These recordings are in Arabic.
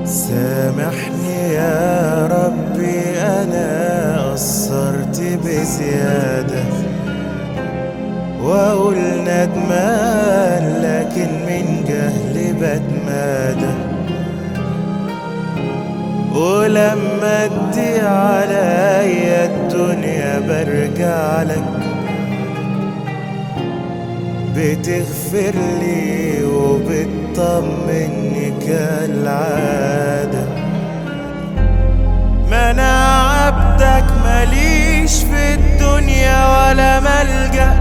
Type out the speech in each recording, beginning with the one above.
سامحني يا ربي أنا قصرت بزيادة، وأقول ندمان لكن من جهلي بتمادى، ولما تضيق عليا الدنيا برجع لك بتغفر لي وبتطمني كالعادة. ما أنا عبدك ماليش في الدنيا ولا ملجأ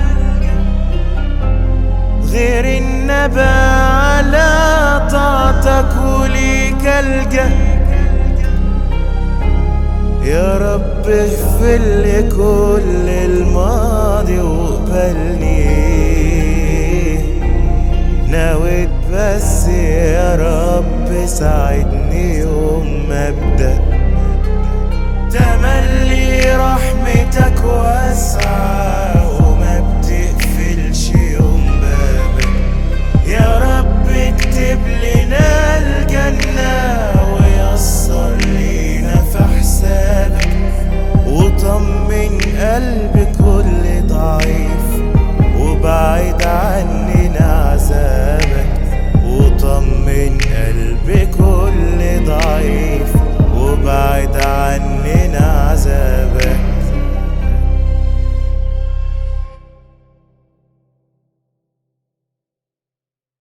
غير النبى على طاعتك وليك ألجأ. يا رب اغفر لي كل الماضي وقبلني، نويت بس يا رب ساعدني يوم ما ابدأ. تملي رحمتك واسعة وما بتقفلش يوم بابك. يا رب اكتب لنا الجنة ويسر لينا في حسابك، وطمن قلبي